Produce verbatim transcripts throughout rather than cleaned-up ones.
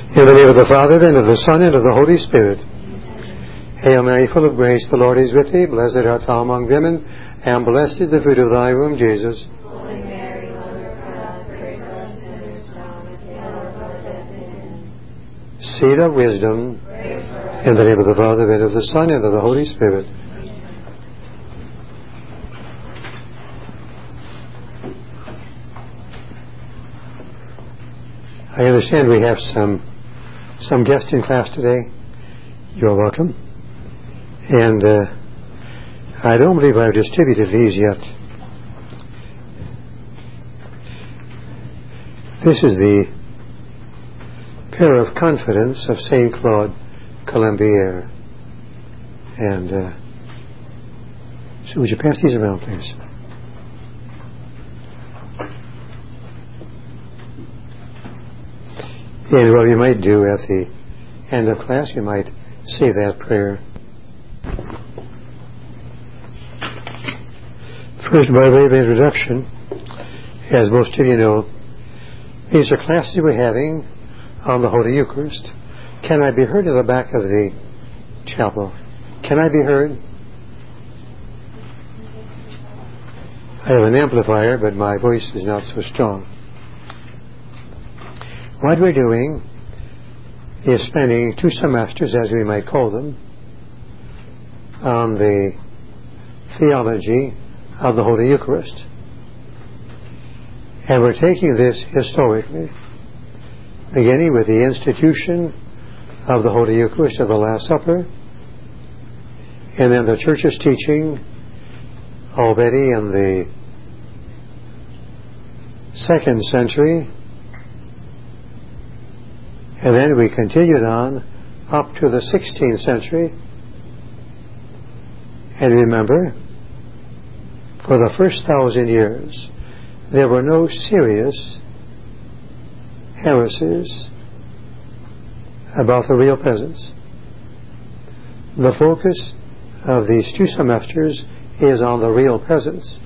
In the name of the Father, and of the Son, and of the Holy Spirit. Hail Mary, full of grace, the Lord is with thee. Blessed art thou among women, and blessed is the fruit of thy womb, Jesus. Holy Mary, Mother of God, pray for us sinners now and at the hour of our death. Amen. Seed of wisdom. In the name of the Father, and of the Son, and of the Holy Spirit. I understand we have some some guests in class today. You're welcome. And uh, I don't believe I've distributed these yet. This is the Prayer of Confidence of Saint Claude Colombier. And uh, so would you pass these around, please? And what you might do at the end of class, you might say that prayer. First, by way of introduction, as most of you know, these are classes we're having on the Holy Eucharist. Can I be heard in the back of the chapel? Can I be heard? I have an amplifier, but my voice is not so strong. What we're doing is spending two semesters, as we might call them, on the theology of the Holy Eucharist. And we're taking this historically, beginning with the institution of the Holy Eucharist of the Last Supper, and then the Church's teaching already in the second century. And then we continued on up to the sixteenth century. And remember, for the first thousand years, there were no serious heresies about the real presence. The focus of these two semesters is on the real presence.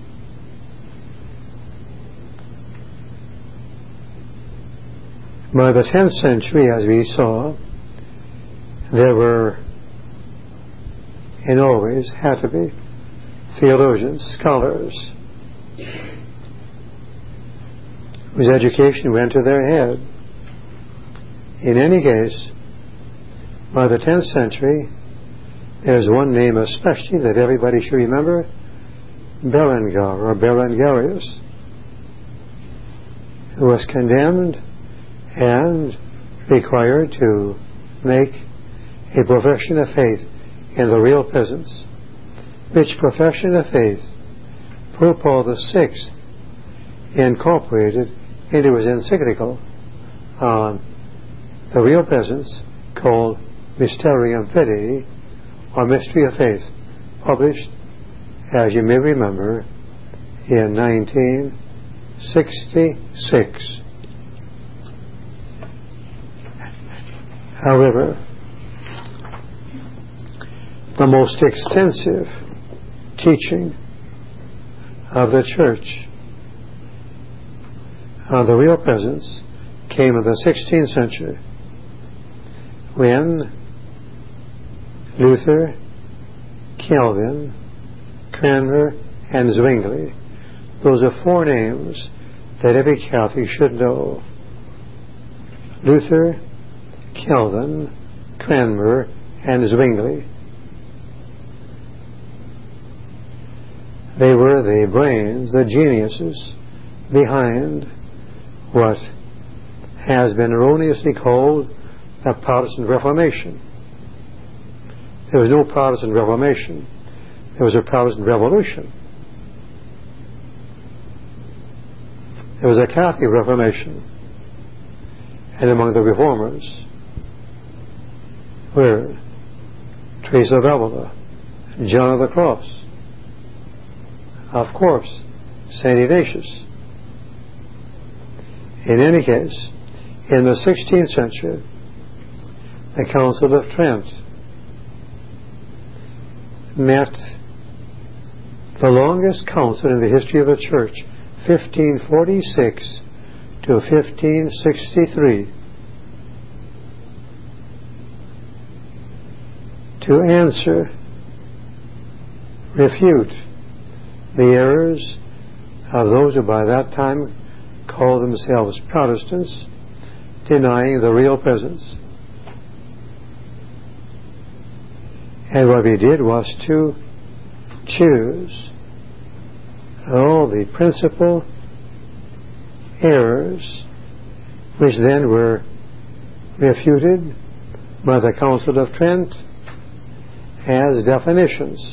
By the tenth century, as we saw, there were, and always had to be, theologians, scholars, whose education went to their head. In any case, by the tenth century, there's one name especially that everybody should remember, Berengar, or Berengarius, who was condemned and required to make a profession of faith in the real presence, which profession of faith Pope Paul the Sixth incorporated into his encyclical on the real presence called Mysterium Fidei, or Mystery of Faith, published, as you may remember, in nineteen sixty-six. However, the most extensive teaching of the Church on the real presence came in the sixteenth century, when Luther, Calvin, Cranmer, and Zwingli, those are four names that every Catholic should know. Luther, Calvin, Cranmer, and Zwingli. They were the brains, the geniuses behind what has been erroneously called the Protestant Reformation. There was no Protestant Reformation. There was a Protestant Revolution. There was a Catholic Reformation. And among the Reformers were Teresa of Avila, John of the Cross, of course, Saint Ignatius. In any case, in the sixteenth century, the Council of Trent met the longest council in the history of the Church, fifteen forty-six to fifteen sixty-three. to answer, refute the errors of those who by that time called themselves Protestants, denying the real presence. And what we did was to choose all the principal errors, which then were refuted by the Council of Trent as definitions,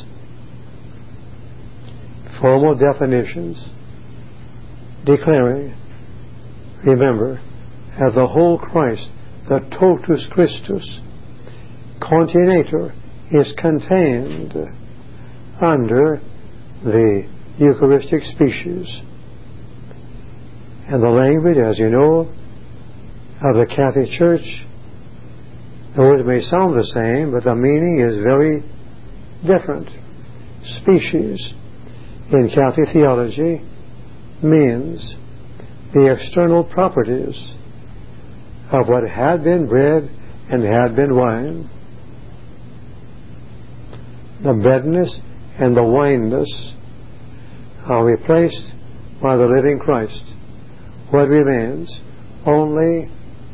formal definitions, declaring, remember, that the whole Christ, the totus Christus, continuator, is contained under the Eucharistic species. And the language, as you know, of the Catholic Church, the words may sound the same, but the meaning is very different. Species in Catholic theology means the external properties of what had been bread and had been wine. The breadness and the wineness are replaced by the living Christ. What remains? Only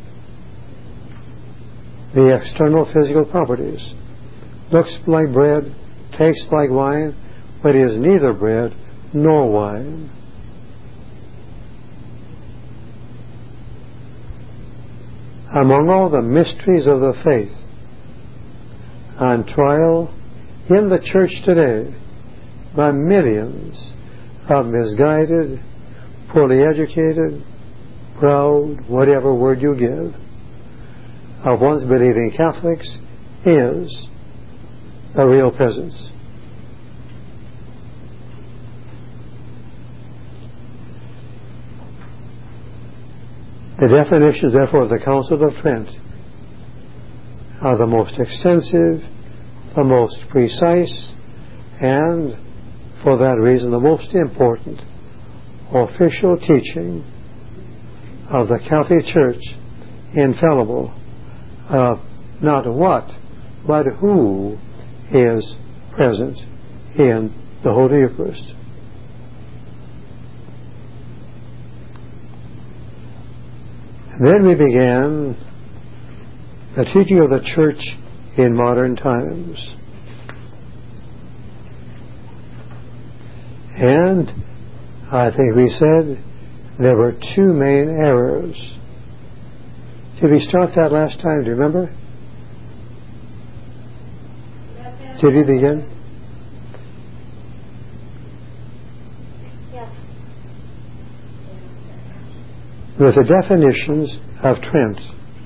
the external physical properties. Looks like bread, tastes like wine, but is neither bread nor wine. Among all the mysteries of the faith on trial in the church today by millions of misguided, poorly educated, proud, whatever word you give, of once believing Catholics, is the real presence. The definitions, therefore, of the Council of Trent are the most extensive, the most precise, and, for that reason, the most important official teaching of the Catholic Church, infallible, of not what, but who is present in the Holy Eucharist. And then we began the teaching of the Church in modern times. And I think we said there were two main errors. Did we start that last time? Do you remember? Did we begin? Yes. With the definitions of Trent.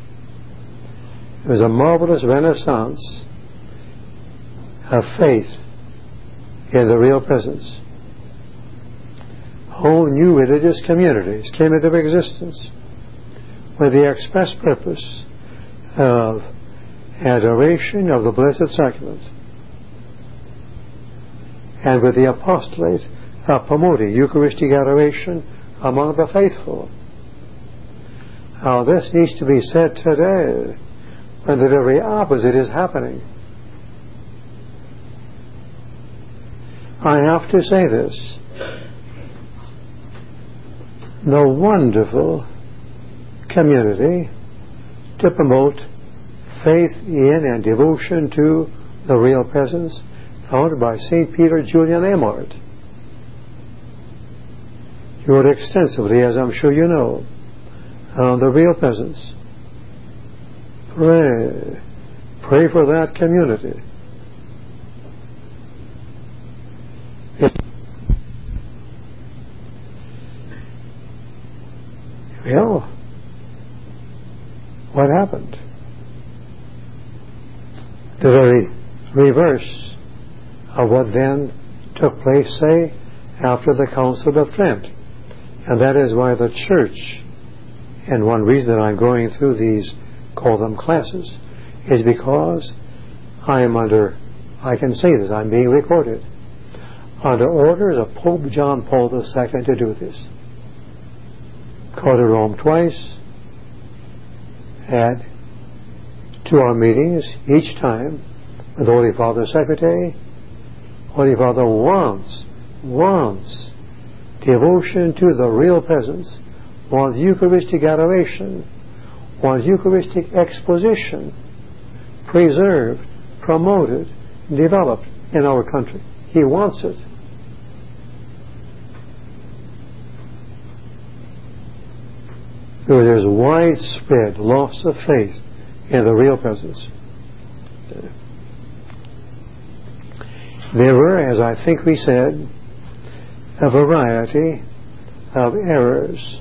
It was a marvelous renaissance of faith in the real presence. Whole new religious communities came into existence with the express purpose of adoration of the Blessed Sacrament, and with the apostolate of promoting Eucharistic adoration among the faithful. Now this needs to be said today, when the very opposite is happening. I have to say this. The wonderful community to promote faith in and devotion to the real presence founded by Saint Peter Julian Amart. He wrote extensively, as I'm sure you know, on the real presence. Pray. Pray for that community. Well, what happened? The very reverse of what then took place, say, after the Council of Trent. And that is why the Church, and one reason that I'm going through these, call them classes, is because I am under, I can say this, I'm being recorded, under orders of Pope John Paul the Second to do this. Called to Rome twice, had to our meetings each time the Holy Father's secretary. Holy Father wants, wants devotion to the real presence, wants Eucharistic adoration, wants Eucharistic exposition preserved, promoted, developed in our country. He wants it. There's widespread loss of faith in the real presence. There were, as I think we said, a variety of errors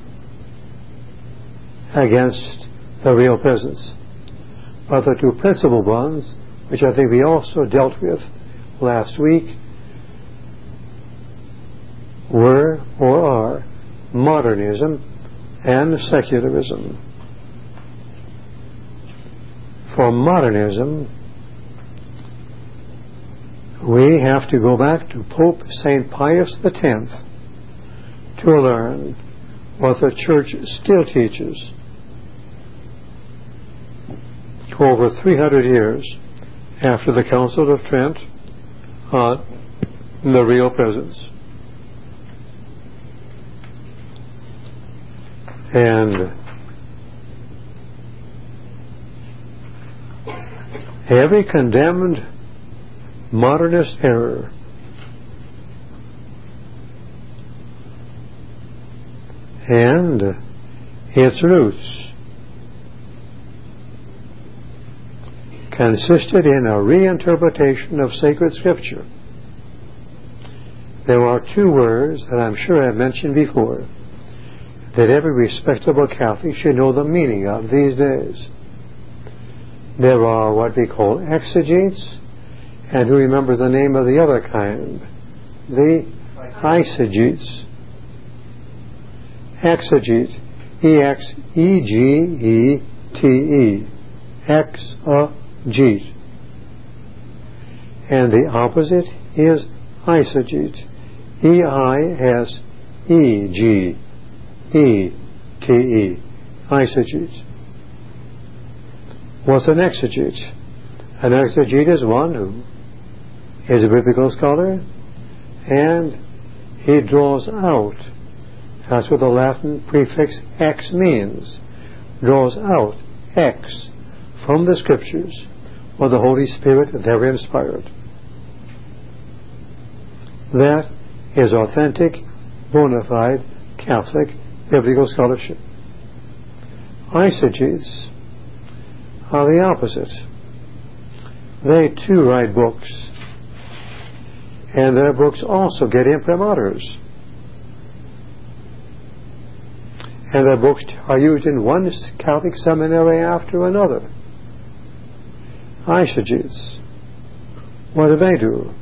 against the real presence. But the two principal ones, which I think we also dealt with last week, were or are modernism and secularism. For modernism, we have to go back to Pope Saint Pius the Tenth to learn what the Church still teaches over three hundred years after the Council of Trent on the real presence. And every condemned modernist error and its roots consisted in a reinterpretation of sacred scripture. There are two words that I'm sure I've mentioned before that every respectable Catholic should know the meaning of these days. There are what we call exegetes, and who remembers the name of the other kind? The eisegetes. Exegete, E X E G E T E, exegete. And the opposite is eisegete, E I S E G E T E, eisegete. What's an exegete? An exegete is one who is a biblical scholar, and he draws out, that's what the Latin prefix ex means, draws out ex from the Scriptures, or the Holy Spirit there inspired. That is authentic, bona fide Catholic biblical scholarship. Eisegetes are the opposite. They too write books, and their books also get imprimaturs, and their books are used in one Catholic seminary after another. Eisegetes, what do they do?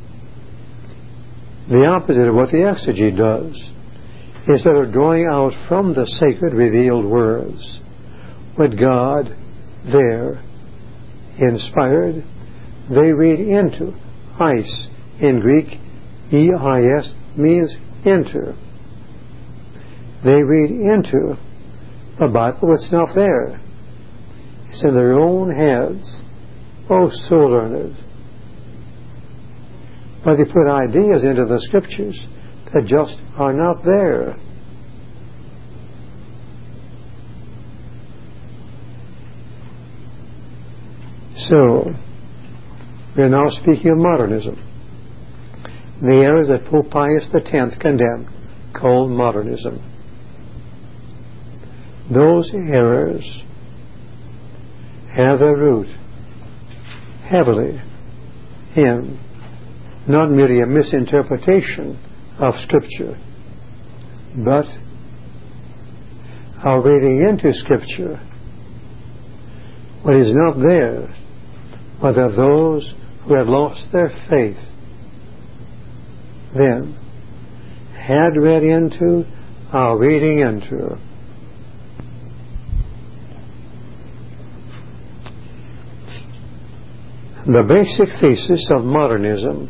The opposite of what the exegete does. Instead of drawing out from the sacred revealed words what God there inspired, they read into. Eis in Greek, E I S, means into. They read into the Bible that's not there. It's in their own heads. Oh, so learned. But they put ideas into the Scriptures that just are not there. So, we're now speaking of modernism. The errors that Pope Pius the Tenth condemned, called modernism. Those errors have their root heavily in not merely a misinterpretation of Scripture, but our reading into Scripture what is not there, but of those who had lost their faith then had read into, are reading into. The basic thesis of modernism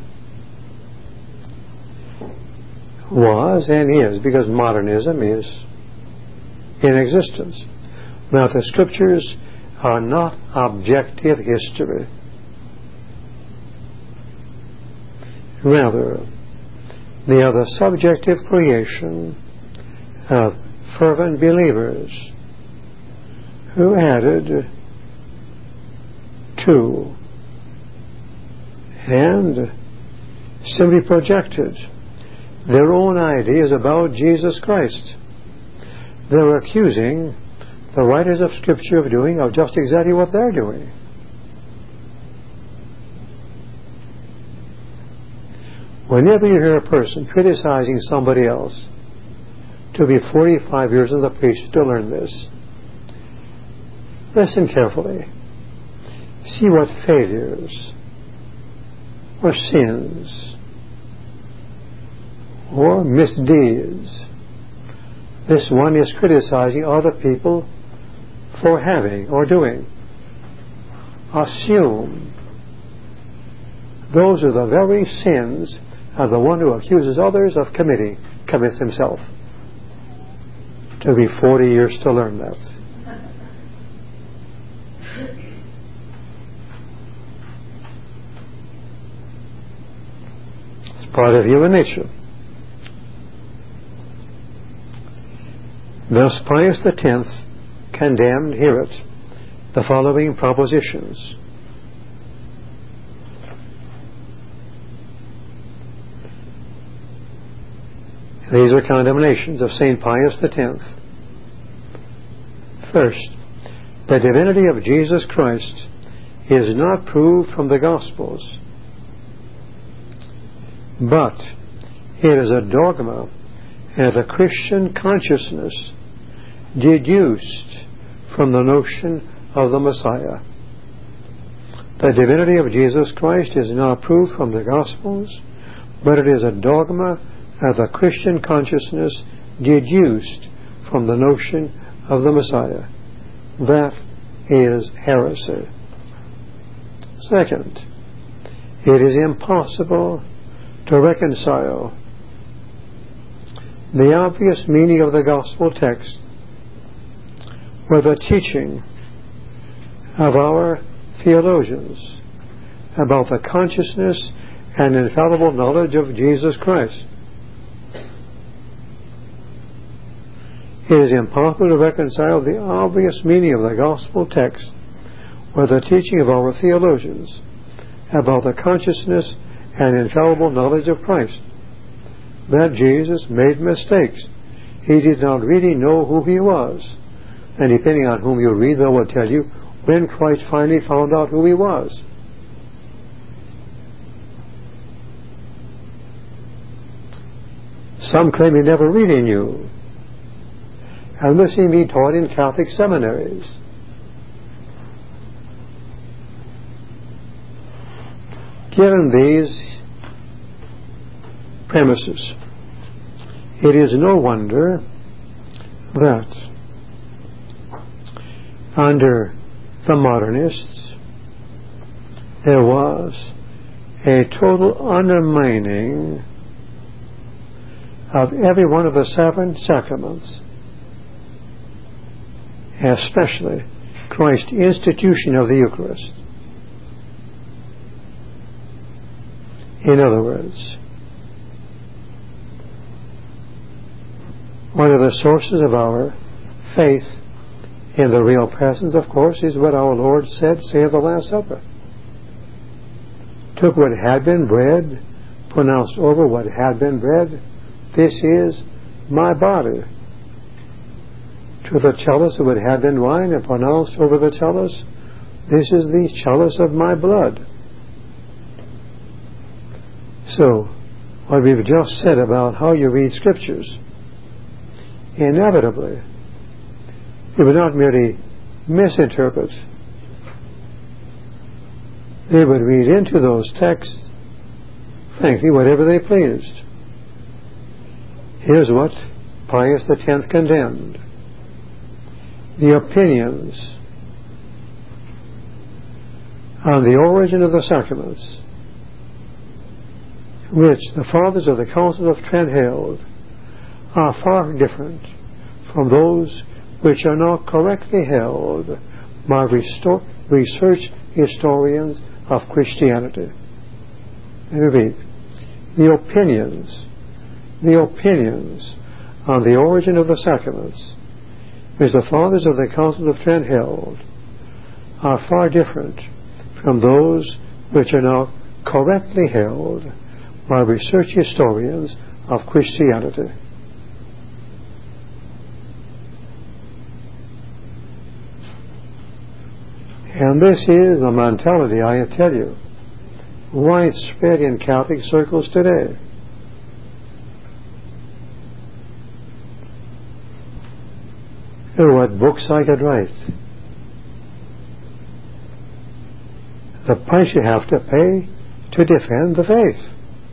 was and is, because modernism is in existence, that the Scriptures are not objective history. Rather, they are the subjective creation of fervent believers who added to and simply projected their own ideas about Jesus Christ. They're accusing the writers of Scripture of doing of just exactly what they're doing. Whenever you hear a person criticizing somebody else, to be forty-five years in the priesthood to learn this, listen carefully. See what failures or sins or misdeeds this one is criticizing other people for having or doing. Assume those are the very sins of the one who accuses others of committing, commits himself. To be forty years to learn that. It's part of human nature. Thus Pius the Tenth condemned, hear it, the following propositions. These are condemnations of Saint Pius the Tenth. First, the divinity of Jesus Christ is not proved from the Gospels, but it is a dogma and a Christian consciousness deduced from the notion of the Messiah. The divinity of Jesus Christ is not proved from the Gospels, but it is a dogma of the Christian consciousness deduced from the notion of the Messiah. That is heresy. Second, it is impossible to reconcile the obvious meaning of the gospel text with the teaching of our theologians about the consciousness and infallible knowledge of Jesus Christ. It is impossible to reconcile the obvious meaning of the gospel text with the teaching of our theologians about the consciousness and infallible knowledge of Christ. That Jesus made mistakes. He did not really know who he was. And depending on whom you read, they will tell you when Christ finally found out who he was. Some claim he never really knew. And this he be taught in Catholic seminaries. Given these premises, it is no wonder that under the modernists there was a total undermining of every one of the seven sacraments, especially Christ's institution of the Eucharist. In other words, one of the sources of our faith in the real presence, of course, is what our Lord said, say at the Last Supper. Took what had been bread, pronounced over what had been bread, this is my body. To the chalice of what had been wine, and pronounced over the chalice, this is the chalice of my blood. So, what we've just said about how you read Scriptures, inevitably, they would not merely misinterpret. They would read into those texts, frankly, whatever they pleased. Here's what Pius the Tenth condemned. The opinions on the origin of the sacraments, which the Fathers of the Council of Trent held, are far different from those which are now correctly held by restor- research historians of Christianity. Let me read. the opinions, the opinions on the origin of the sacraments, which the Fathers of the Council of Trent held, are far different from those which are now correctly held by research historians of Christianity. And this is the mentality, I tell you, widespread in Catholic circles today. And what books I could write. The price you have to pay to defend the faith.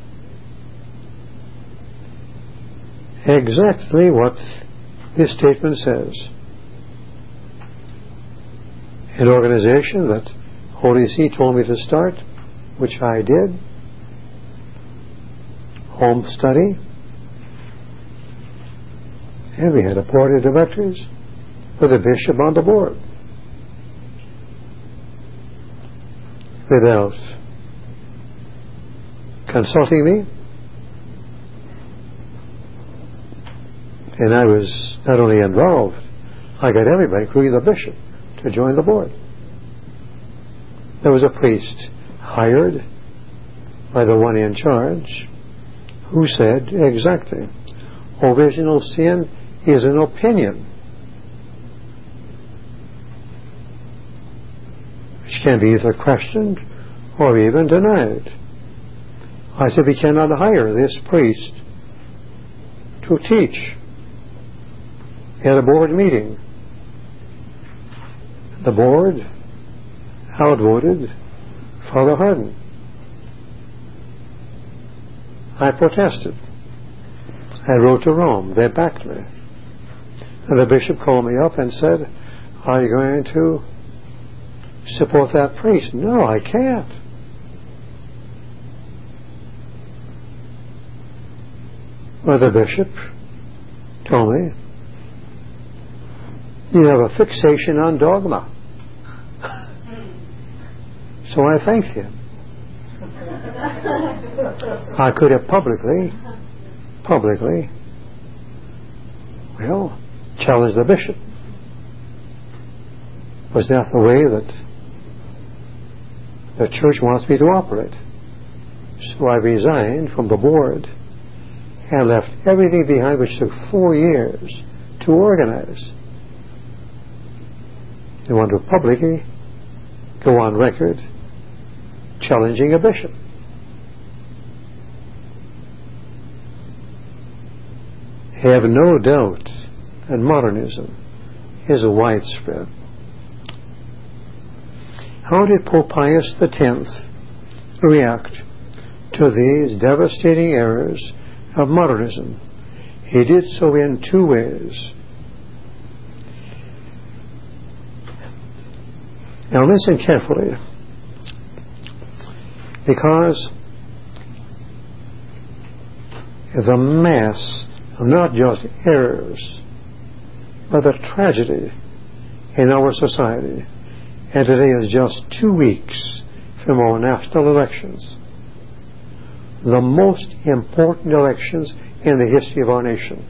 Exactly what this statement says. An organization that Holy See told me to start, which I did, home study, and we had a board of directors with a bishop on the board. Without consulting me, and I was not only involved, I got everybody, including the bishop, to join the board. There was a priest hired by the one in charge who said exactly, original sin is an opinion which can be either questioned or even denied. I said, we cannot hire this priest to teach at a board meeting. The board outvoted Father Hardin. I protested. I wrote to Rome. They backed me. And the bishop called me up and said, are you going to support that priest? No, I can't. Well, the bishop told me, you have a fixation on dogma. So I thanked him. I could have publicly, publicly, well, challenged the bishop. Was that the way that the church wants me to operate? So I resigned from the board and left everything behind, which took four years to organize. I want to publicly go on record challenging a bishop. Have no doubt that modernism is widespread. How did Pope Pius the tenth react to these devastating errors of modernism? He did so in two ways. Now listen carefully, because the mass of not just errors, but the tragedy in our society, and today is just two weeks from our national elections, the most important elections in the history of our nation.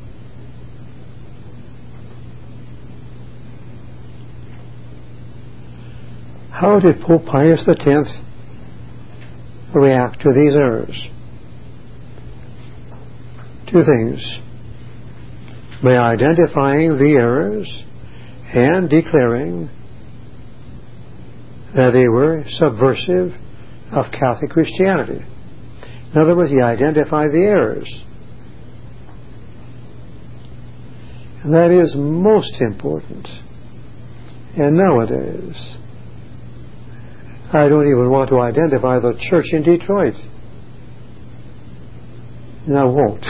How did Pope Pius the tenth react to these errors? Two things. By identifying the errors and declaring that they were subversive of Catholic Christianity. In other words, he identified the errors. And that is most important. And nowadays, I don't even want to identify the church in Detroit. And I won't.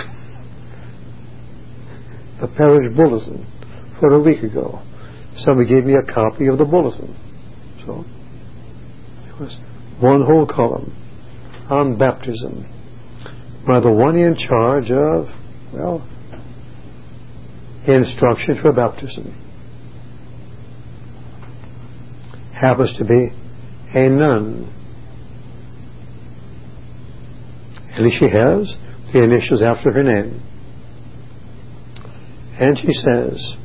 The parish bulletin for a week ago. Somebody gave me a copy of the bulletin. So it was one whole column on baptism by the one in charge of, well, instruction for baptism. Happens to be a nun. At least she has the initials after her name. And she says,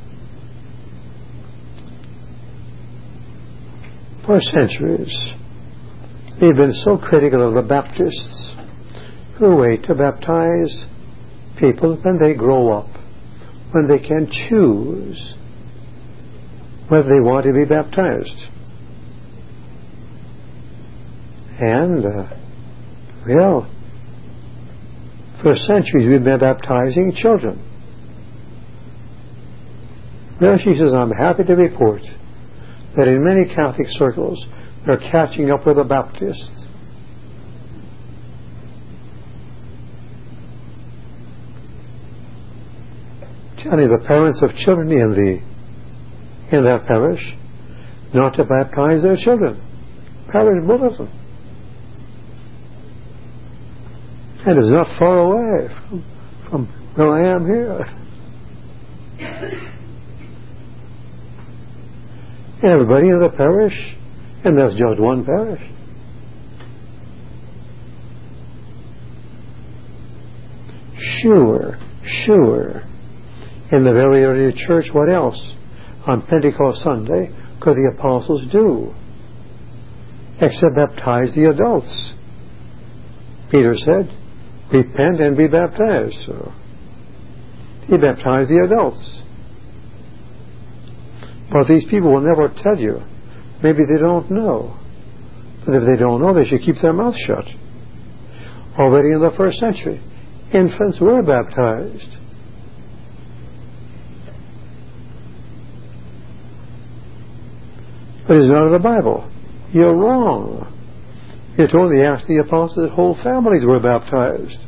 for centuries, we've been so critical of the Baptists who wait to baptize people when they grow up, when they can choose whether they want to be baptized. And, uh, well, for centuries we've been baptizing children. Well, she says, I'm happy to report that in many Catholic circles they're catching up with the Baptists. Telling the parents of children in the in that parish not to baptize their children. Parish bulletin. And it's not far away from, from where I am here. Everybody in the parish, and that's just one parish. Sure, sure. In the very early church, what else? On Pentecost Sunday, could the apostles do except baptize the adults? Peter said, repent and be baptized. So he baptized the adults. But these people will never tell you. Maybe they don't know. But if they don't know, they should keep their mouth shut. Already in the first century, infants were baptized. But it's not in the Bible. You're wrong. It only asked the apostles that whole families were baptized.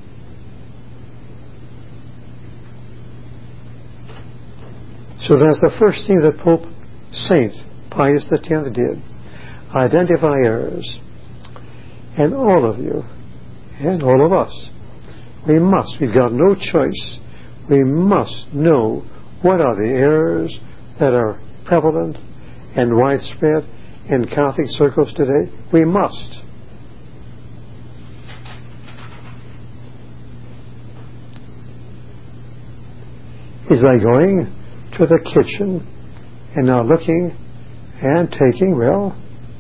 So that's the first thing that Pope Saint Pius the Tenth did. Identify errors. And all of you, and all of us, we must, we've got no choice, we must know what are the errors that are prevalent and widespread in Catholic circles today. We must. It's like going to the kitchen and now looking and taking, well,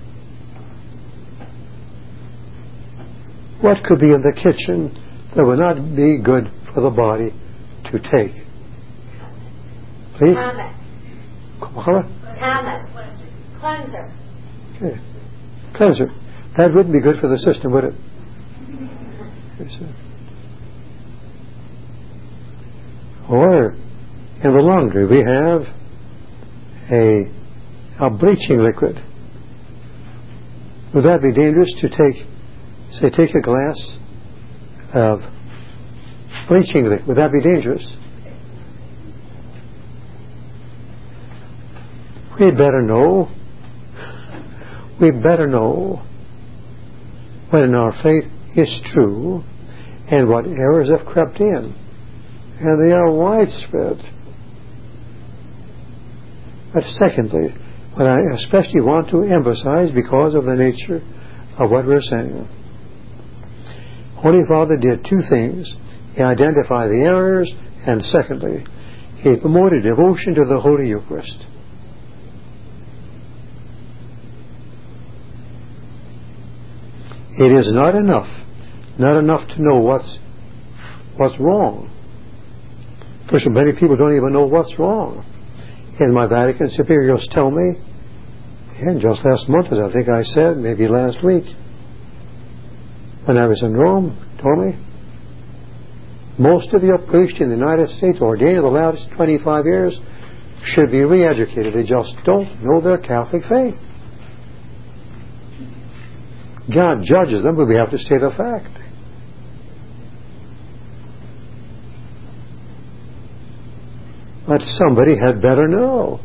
what could be in the kitchen that would not be good for the body to take? Please? Thomas. Thomas. Cleanser. Okay. Cleanser. That wouldn't be good for the system, would it? Or in the laundry we have a, a bleaching liquid. Would that be dangerous to take, say, take a glass of bleaching liquid? Would that be dangerous? We'd better know. We'd better know what in our faith is true and what errors have crept in. And they are widespread. But secondly, what I especially want to emphasize because of the nature of what we're saying, Holy Father did two things. He identified the errors, and secondly, he promoted devotion to the Holy Eucharist. It is not enough, not enough to know what's what's wrong. First of all, many people don't even know what's wrong. And my Vatican superiors tell me, and just last month, as I think I said, maybe last week, when I was in Rome, told me, most of your priests in the United States ordained in the last twenty-five years should be re-educated. They just don't know their Catholic faith. God judges them, but we have to state a fact. But somebody had better know.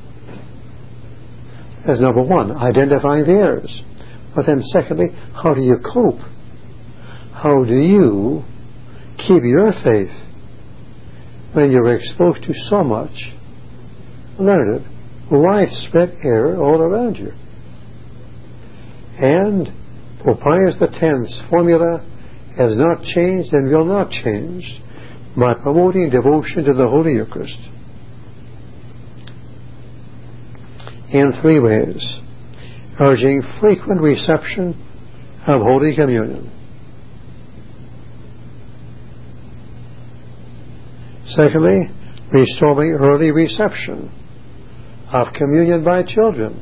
As number one, identifying the errors. But then secondly, how do you cope? How do you keep your faith when you're exposed to so much learned, widespread error all around you? And Pope Pius the Tenth's formula has not changed and will not change by promoting devotion to the Holy Eucharist in three ways: urging frequent reception of Holy Communion; secondly, restoring early reception of communion by children;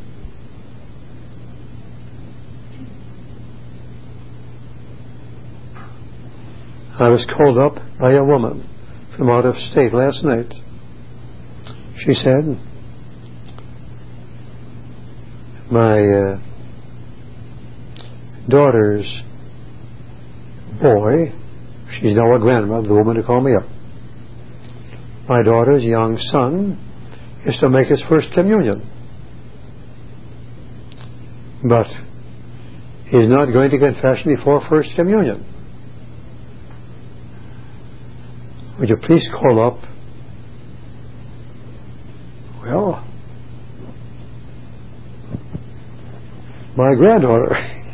I was called up by a woman from out of state last night. She said, my uh, daughter's boy, she's now a grandmother, the woman who called me up, my daughter's young son is to make his first communion, but he's not going to confession before first communion. Would you please call up? Well, my granddaughter.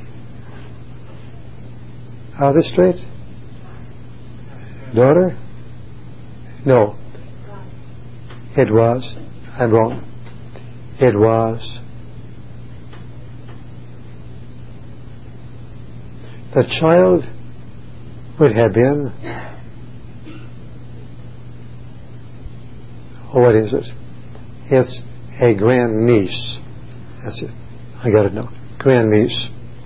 Are this straight? Daughter? No. It was. I'm wrong. It was the child would have been, oh, what is it? It's a grandniece. That's it. I got it now. Grandniece.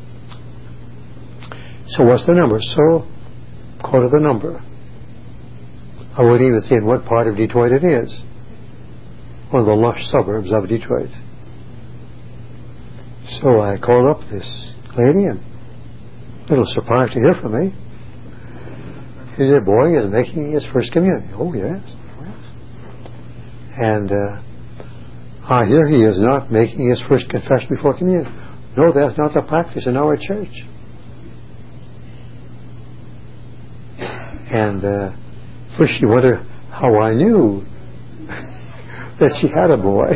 So what's the number? So call it the number. I wouldn't even say in what part of Detroit it is. One of the lush suburbs of Detroit. So I called up this lady, and a little surprised to hear from me. She said, boy is making his first communion. Oh, yes. And uh, I hear he is not making his first confession before communion. No, that's not the practice in our church. And uh, first she wondered how I knew that she had a boy,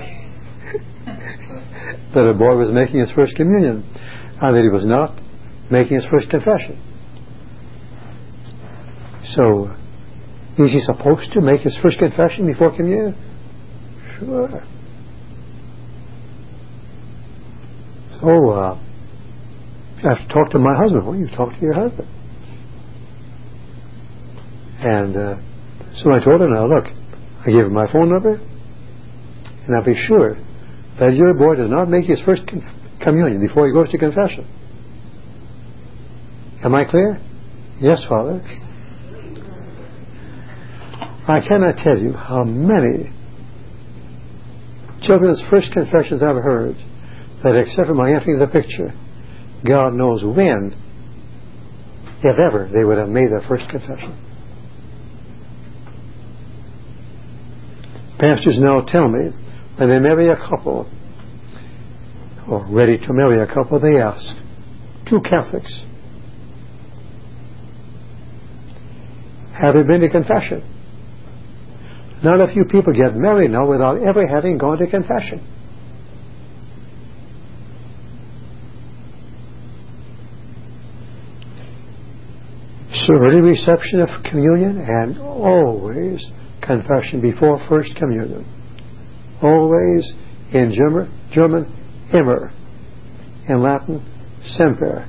that a boy was making his first communion, and that he was not making his first confession. So, is he supposed to make his first confession before communion? Sure. So, uh, I have to talk to my husband. Well, you talk to your husband. And uh, so I told her, now look, I gave her my phone number, and I'll be sure that your boy does not make his first con- communion before he goes to confession. Am I clear? Yes, Father. I cannot tell you how many children's first confessions I've heard that, except for my entering the picture, God knows when, if ever, they would have made their first confession. Pastors now tell me when they marry a couple, or ready to marry a couple, they ask two Catholics, have they been to confession? Not a few people get married now without ever having gone to confession. So early reception of communion, and always confession before first communion. Always, in German, German immer, in Latin, semper.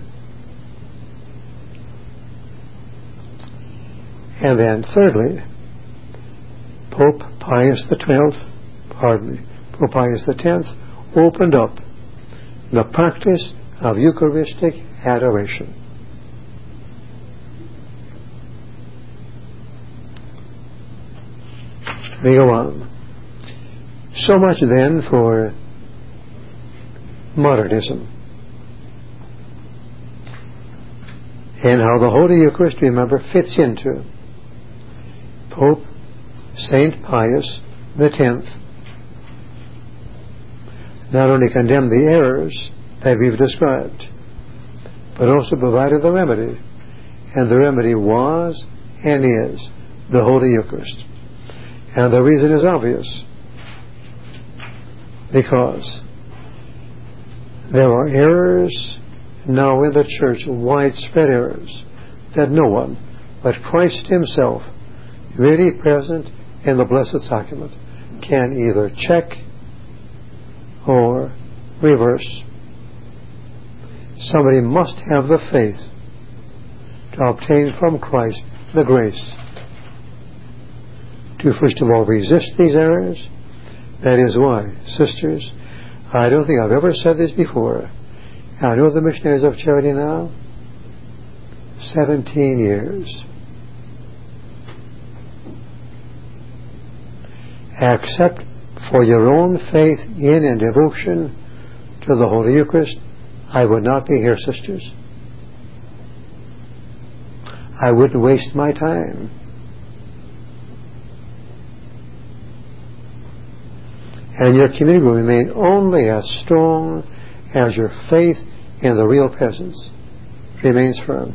And then thirdly, Pope Pius the twelfth, pardon me, Pope Pius the tenth opened up the practice of Eucharistic adoration. We go on. So much then for modernism, and how the Holy Eucharist, remember, fits into Pope Saint Pius the tenth. Not only condemned the errors that we've described, but also provided the remedy, and the remedy was and is the Holy Eucharist. And the reason is obvious, because there are errors now in the church, widespread errors, that no one but Christ himself, really present in the Blessed Sacrament, can either check or reverse. Somebody must have the faith to obtain from Christ the grace to first of all resist these errors. That is why, sisters, I don't think I've ever said this before. I know the Missionaries of Charity now, seventeen years. Except for your own faith in and devotion to the Holy Eucharist, I would not be here, sisters. I wouldn't waste my time. And your community will remain only as strong as your faith in the real presence remains firm.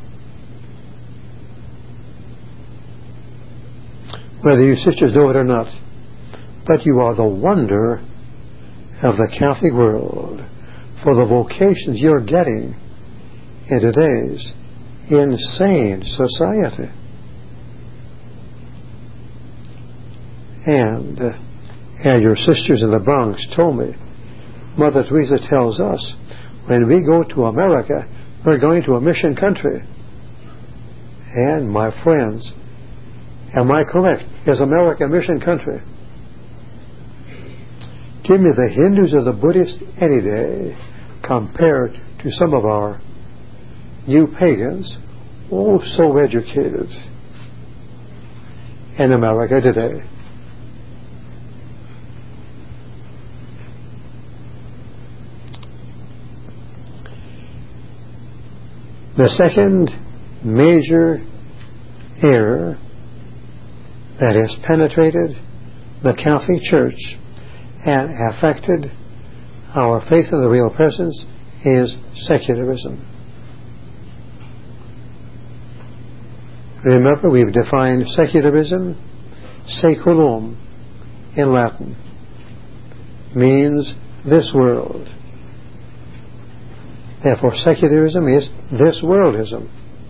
Whether you sisters know it or not, but you are the wonder of the Catholic world for the vocations you're getting in today's insane society. And uh, and your sisters in the Bronx told me, Mother Teresa tells us, when we go to America, we're going to a mission country. And my friends, am I correct? Is America a mission country? Give me the Hindus or the Buddhists any day compared to some of our new pagans, oh so educated in America today. The second major error that has penetrated the Catholic Church and affected our faith in the real presence is secularism. Remember, we've defined secularism, seculum in Latin, means this world. Therefore, secularism is this worldism.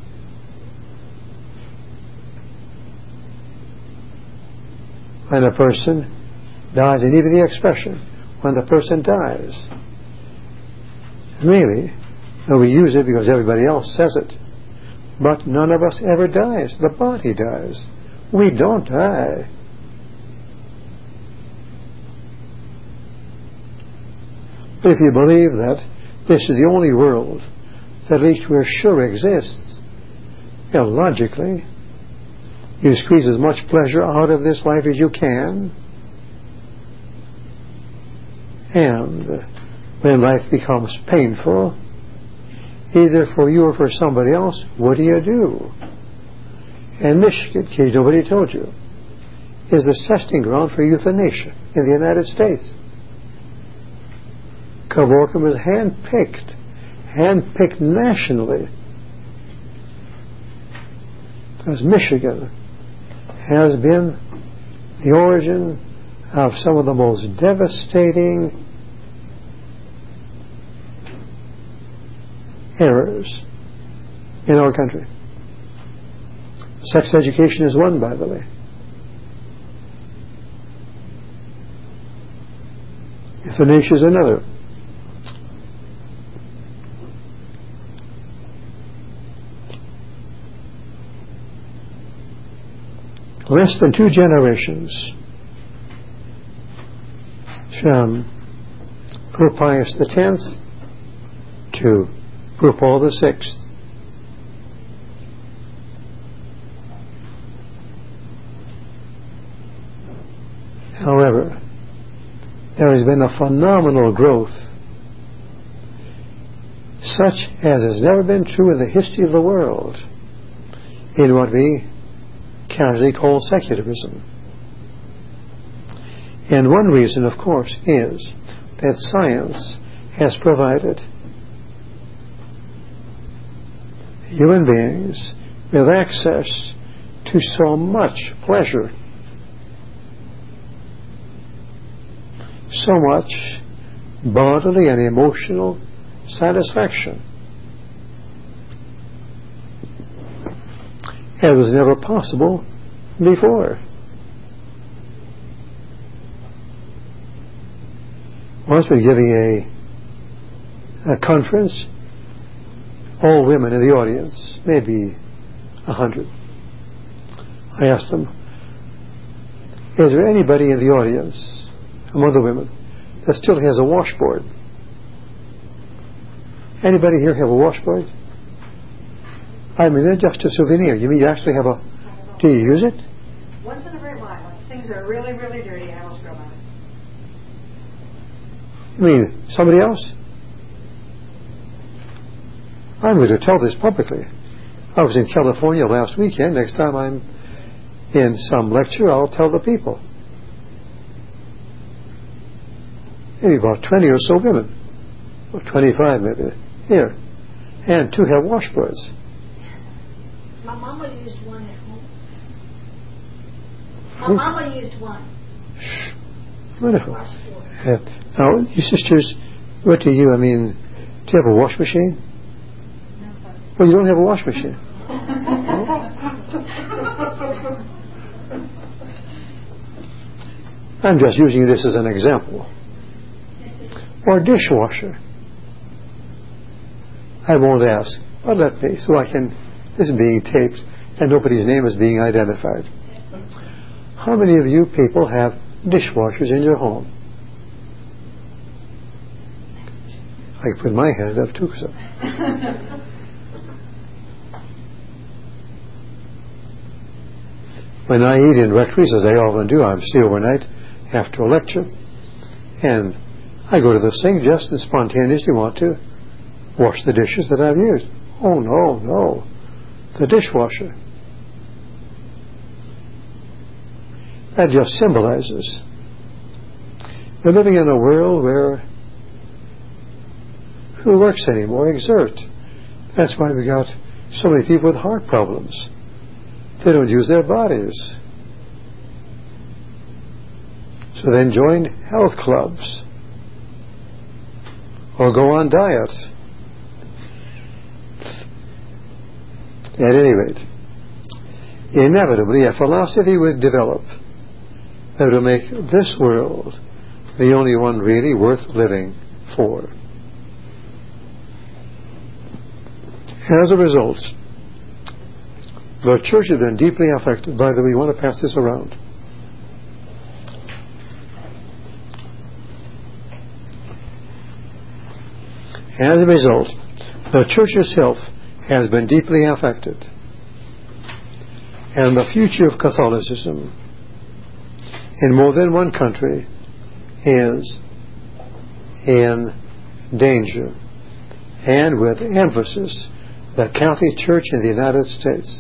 When a person dies, and even the expression, when the person dies, really, though we use it because everybody else says it, but none of us ever dies. The body dies. We don't die. But if you believe that this is the only world that at least we're sure exists, you know, logically, you squeeze as much pleasure out of this life as you can, and when life becomes painful, either for you or for somebody else, what do you do? And Michigan, in case nobody told you, is the testing ground for euthanasia in the United States. Cavorcum was hand-picked, hand-picked nationally, because Michigan has been the origin of some of the most devastating errors in our country. Sex education is one, by the way. Euthanasia is another. Less than two generations from Pope Pius the Tenth to Pope Paul the Sixth. However, there has been a phenomenal growth such as has never been true in the history of the world in what we casually call secularism. And one reason, of course, is that science has provided human beings with access to so much pleasure, so much bodily and emotional satisfaction. It was never possible before. Once we're giving a, a conference, all women in the audience, maybe a hundred. I asked them, is there anybody in the audience, among the women, that still has a washboard? Anybody here have a washboard? I mean, they're just a souvenir. You mean you actually have a... Do you use it? Once in a great while. When things are really, really dirty, I will scrub on it. You mean somebody else? I'm going to tell this publicly. I was in California last weekend. Next time I'm in some lecture, I'll tell the people. Maybe about twenty or so women. Or twenty-five maybe. Here. And two have washboards. My mama used one at home. My Hmm? mama used one. Wonderful. Uh, now, you sisters, what do you, I mean, do you have a wash machine? No, sir. Well, you don't have a wash machine. I'm just using this as an example. Or dishwasher. I won't ask, but let me, so I can, this is being taped and nobody's name is being identified. How many of you people have dishwashers in your home? I can put my hand up too. So. When I eat in rectories, as I often do, I stay overnight after a lecture, and I go to the sink just and spontaneously want to wash the dishes that I've used. Oh no, no. The dishwasher. That just symbolizes we're living in a world where who works anymore? Exert. That's why we got so many people with heart problems. They don't use their bodies. So then join health clubs or go on diet. At any rate, inevitably a philosophy would develop that would make this world the only one really worth living for. As a result, the church has been deeply affected. By the way, you want to pass this around. As a result, the church itself has been deeply affected. And the future of Catholicism in more than one country is in danger. And with emphasis, the Catholic Church in the United States.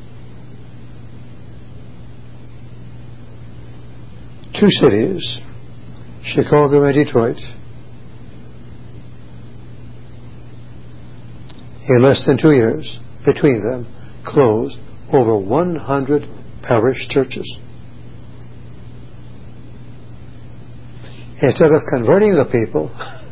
Two cities, Chicago and Detroit, in less than two years, between them, closed over one hundred parish churches. Instead of converting the people,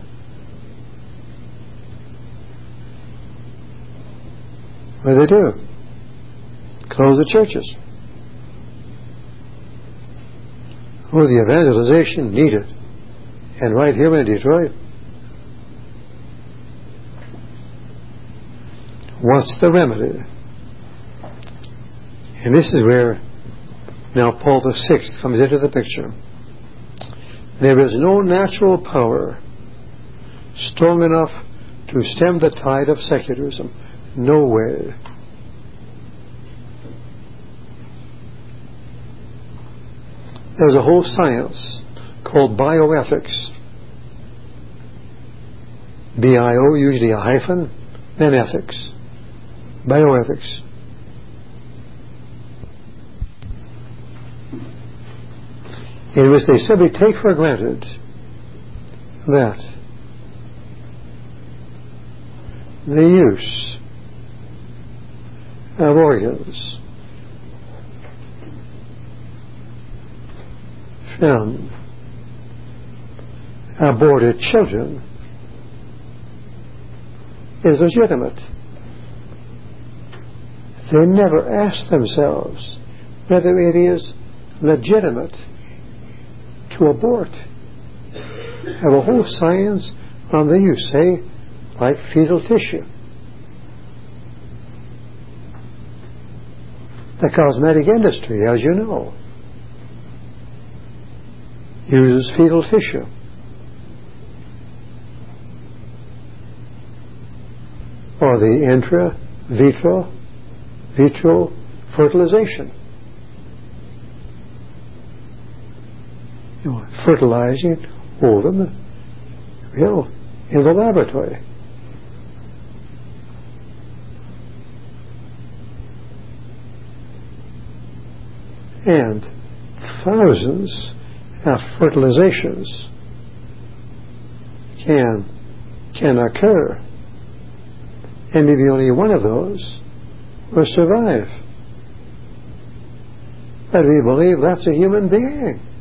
what do they do? Close the churches. Oh, the evangelization needed. And right here in Detroit, what's the remedy? And this is where now Paul the Sixth comes into the picture. There is no natural power strong enough to stem the tide of secularism. No way. There's a whole science called bioethics. B I O, usually a hyphen, then ethics. Bioethics. In which they simply take for granted that the use of organs from aborted children is legitimate. they never ask themselves whether it is legitimate to abort. Have a whole science on the use, say, like fetal tissue. The cosmetic industry, as you know, uses fetal tissue. Or the intra vitro vitro fertilization. You know, fertilizing ovum, you know, in the laboratory. And thousands of fertilizations can can occur, and maybe only one of those will survive. But we believe that's a human being.